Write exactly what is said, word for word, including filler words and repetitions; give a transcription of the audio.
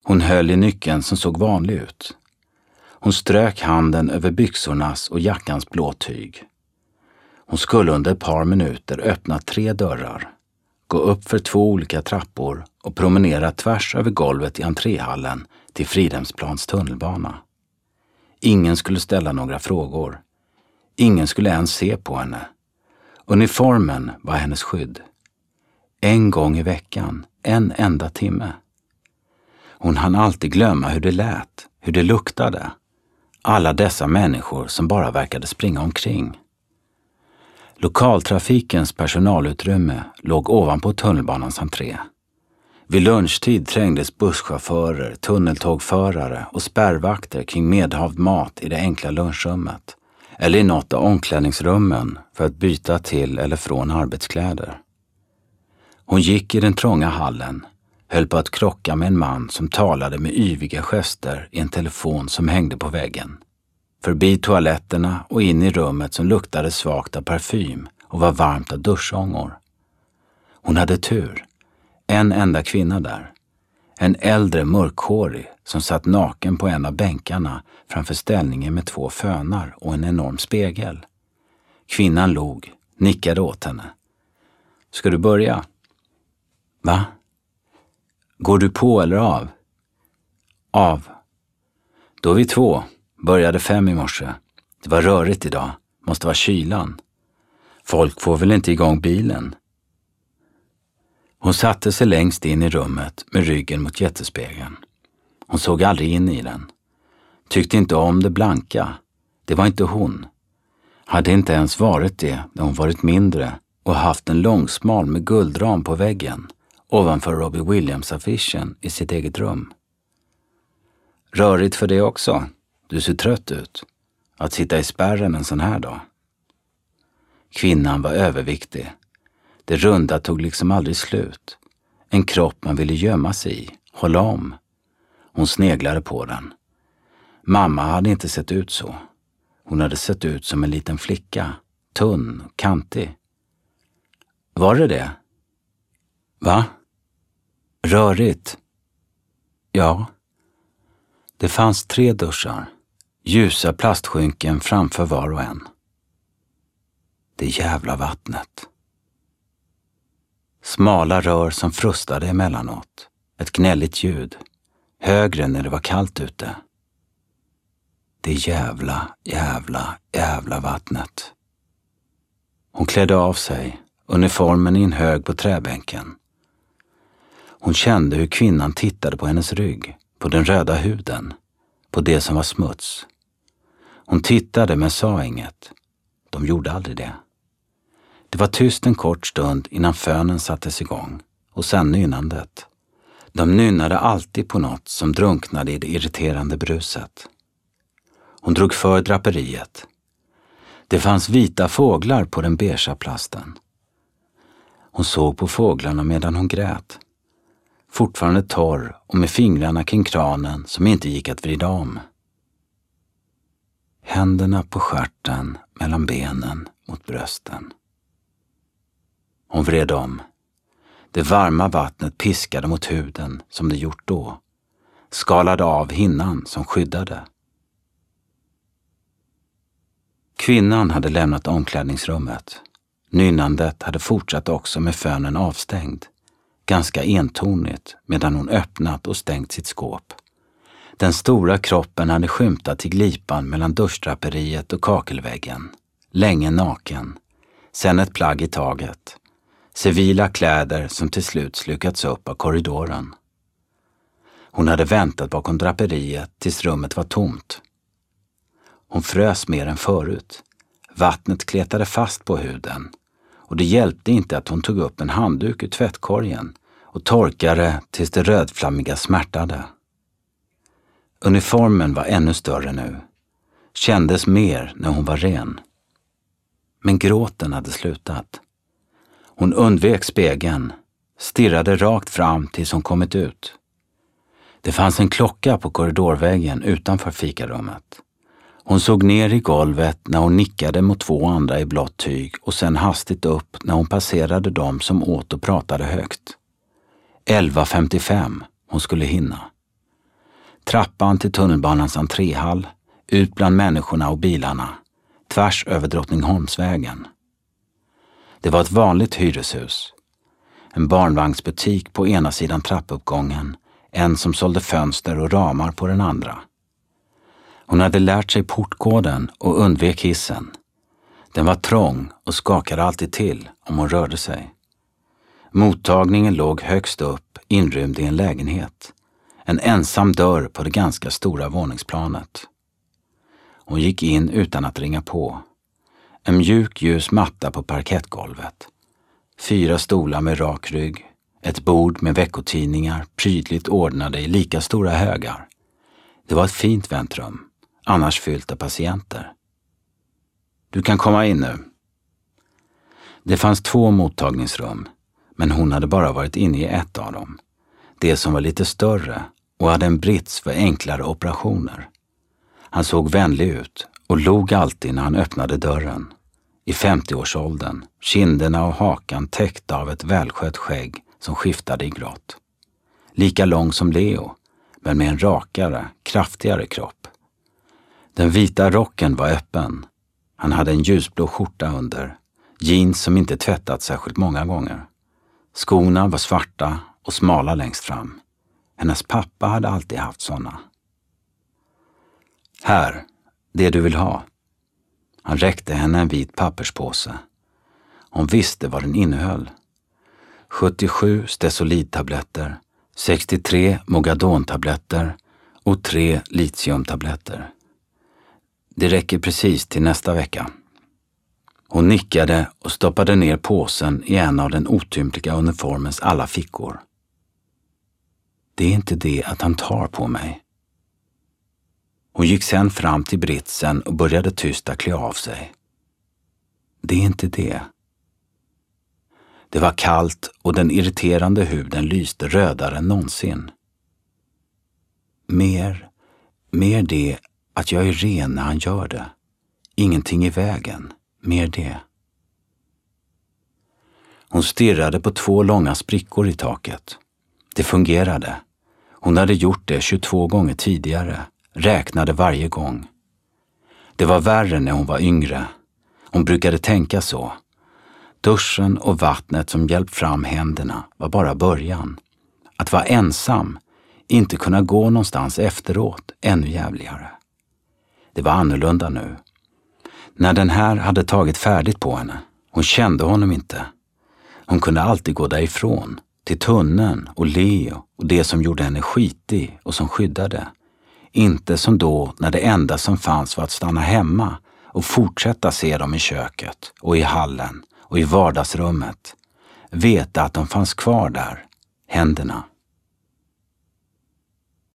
Hon höll i nyckeln som såg vanlig ut. Hon strök handen över byxornas och jackans blå tyg. Hon skulle under ett par minuter öppna tre dörrar, gå upp för två olika trappor och promenera tvärs över golvet i entréhallen till Fridhemsplans tunnelbana. Ingen skulle ställa några frågor. Ingen skulle ens se på henne. Uniformen var hennes skydd. En gång i veckan, en enda timme. Hon hann alltid glömma hur det lät, hur det luktade. Alla dessa människor som bara verkade springa omkring. Lokaltrafikens personalutrymme låg ovanpå tunnelbanans entré. Vid lunchtid trängdes busschaufförer, tunneltågförare och spärrvakter kring medhavd mat i det enkla lunchrummet eller i något av omklädningsrummen för att byta till eller från arbetskläder. Hon gick i den trånga hallen, höll på att krocka med en man som talade med yviga gester i en telefon som hängde på väggen. Förbi toaletterna och in i rummet som luktade svagt av parfym och var varmt av duschångor. Hon hade tur. En enda kvinna där. En äldre mörkhårig som satt naken på en av bänkarna framför ställningen med två fönar och en enorm spegel. Kvinnan log, nickade åt henne. Ska du börja? Va? Går du på eller av? Av. Då är vi två. Började fem i morse. Det var rörigt idag. Måste vara kylan. Folk får väl inte igång bilen. Hon satte sig längst in i rummet med ryggen mot jättespegeln. Hon såg aldrig in i den. Tyckte inte om det blanka. Det var inte hon. Hade inte ens varit det när hon varit mindre och haft en långsmal med guldram på väggen ovanför Robbie Williams-affischen i sitt eget rum. Rörigt för det också. Du ser trött ut. Att sitta i spärren en sån här dag. Kvinnan var överviktig. Det runda tog liksom aldrig slut. En kropp man ville gömma sig i, hålla om. Hon sneglade på den. Mamma hade inte sett ut så. Hon hade sett ut som en liten flicka, tunn och kantig. Var det det? Va? Rörigt? Ja. Det fanns tre duschar. Ljusa plastskynken framför var och en. Det jävla vattnet. Smala rör som frustade emellanåt. Ett gnälligt ljud. Högre när det var kallt ute. Det jävla, jävla, jävla vattnet. Hon klädde av sig, uniformen i en hög på träbänken. Hon kände hur kvinnan tittade på hennes rygg, på den röda huden, på det som var smuts. Hon tittade men sa inget. De gjorde aldrig det. Det var tyst en kort stund innan fönen sattes igång och sen nynnandet. De nynnade alltid på något som drunknade i det irriterande bruset. Hon drog för draperiet. Det fanns vita fåglar på den beigea plasten. Hon såg på fåglarna medan hon grät. Fortfarande torr och med fingrarna kring kranen som inte gick att vrida om. Händerna på stjärten mellan benen mot brösten. Hon vred om. Det varma vattnet piskade mot huden som det gjort då. Skalade av hinnan som skyddade. Kvinnan hade lämnat omklädningsrummet. Nynnandet hade fortsatt också med fönen avstängd. Ganska entonigt medan hon öppnat och stängt sitt skåp. Den stora kroppen hade skymtat till glipan mellan duschdraperiet och kakelväggen. Länge naken. Sen ett plagg i taget. Civila kläder som till slut slukats upp av korridoren. Hon hade väntat bakom draperiet tills rummet var tomt. Hon frös mer än förut. Vattnet kletade fast på huden. Och det hjälpte inte att hon tog upp en handduk ur tvättkorgen och torkade tills det rödflammiga smärtade. Uniformen var ännu större nu. Kändes mer när hon var ren. Men gråten hade slutat. Hon undvek spegeln, stirrade rakt fram tills hon kommit ut. Det fanns en klocka på korridorväggen utanför fikarummet. Hon såg ner i golvet när hon nickade mot två andra i blått tyg och sen hastigt upp när hon passerade dem som åt och pratade högt. elva femtiofem, hon skulle hinna. Trappan till tunnelbanans entréhall, ut bland människorna och bilarna, tvärs över Drottningholmsvägen. Det var ett vanligt hyreshus. En barnvagnsbutik på ena sidan trappuppgången, en som sålde fönster och ramar på den andra. Hon hade lärt sig portkoden och undvek hissen. Den var trång och skakade alltid till om hon rörde sig. Mottagningen låg högst upp, inrymd i en lägenhet. En ensam dörr på det ganska stora våningsplanet. Hon gick in utan att ringa på. En mjuk ljus matta på parkettgolvet. Fyra stolar med rak rygg. Ett bord med veckotidningar prydligt ordnade i lika stora högar. Det var ett fint väntrum, annars fyllt av patienter. Du kan komma in nu. Det fanns två mottagningsrum, men hon hade bara varit inne i ett av dem. Det som var lite större och hade en brits för enklare operationer. Han såg vänlig ut och log alltid när han öppnade dörren. I femtioårsåldern, kinderna och hakan täckta av ett välskött skägg som skiftade i grått. Lika lång som Leo, men med en rakare, kraftigare kropp. Den vita rocken var öppen. Han hade en ljusblå skjorta under, jeans som inte tvättat särskilt många gånger. Skorna var svarta och smala längst fram. Hennes pappa hade alltid haft såna. Här, det du vill ha. Han räckte henne en vit papperspåse. Hon visste vad den innehöll. sjuttiosju stesolidtabletter, sextiotre mogadontabletter och tre litiumtabletter. Det räcker precis till nästa vecka. Hon nickade och stoppade ner påsen i en av den otympliga uniformens alla fickor. Det är inte det att han tar på mig. Hon gick sen fram till britsen och började tysta klä av sig. Det är inte det. Det var kallt och den irriterande huden lyste rödare än någonsin. Mer, mer det att jag är ren när han gör det. Ingenting i vägen, mer det. Hon stirrade på två långa sprickor i taket. Det fungerade. Hon hade gjort det tjugotvå gånger tidigare, räknade varje gång. Det var värre när hon var yngre. Hon brukade tänka så. Duschen och vattnet som hjälpt fram händerna var bara början. Att vara ensam, inte kunna gå någonstans efteråt, ännu jävligare. Det var annorlunda nu. När den här hade tagit färdigt på henne, hon kände honom inte. Hon kunde alltid gå därifrån, till tunneln och Leo och det som gjorde henne skitig och som skyddade. Inte som då när det enda som fanns var att stanna hemma och fortsätta se dem i köket och i hallen och i vardagsrummet. Veta att de fanns kvar där, händerna.